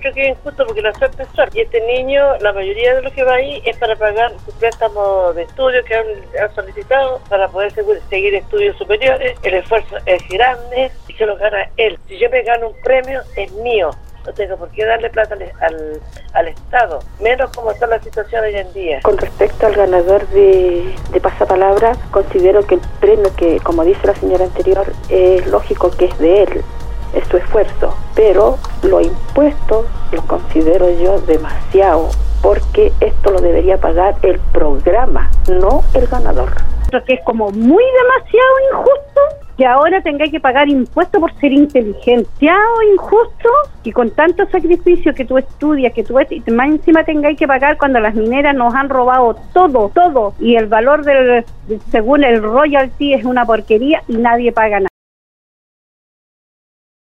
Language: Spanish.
encuentro que es injusto porque la suerte es suerte. Y este niño, la mayoría de lo que va ahí es para pagar su préstamo de estudio que han solicitado para poder seguir estudios superiores. El esfuerzo es grande y se lo gana él. Si yo me gano un premio, es mío. No tengo por qué darle plata al Estado, menos como está la situación hoy en día. Con respecto al ganador de Pasapalabra, considero que el premio, que como dice la señora anterior, es lógico que es de él, es su esfuerzo, pero los impuestos los considero yo demasiado, porque esto lo debería pagar el programa, no el ganador. Que es como muy demasiado injusto que ahora tengáis que pagar impuestos por ser inteligente. Demasiado injusto y con tanto sacrificio que tú estudias, que tú y más encima tengáis que pagar cuando las mineras nos han robado todo, y el valor según el royalty es una porquería y nadie paga nada.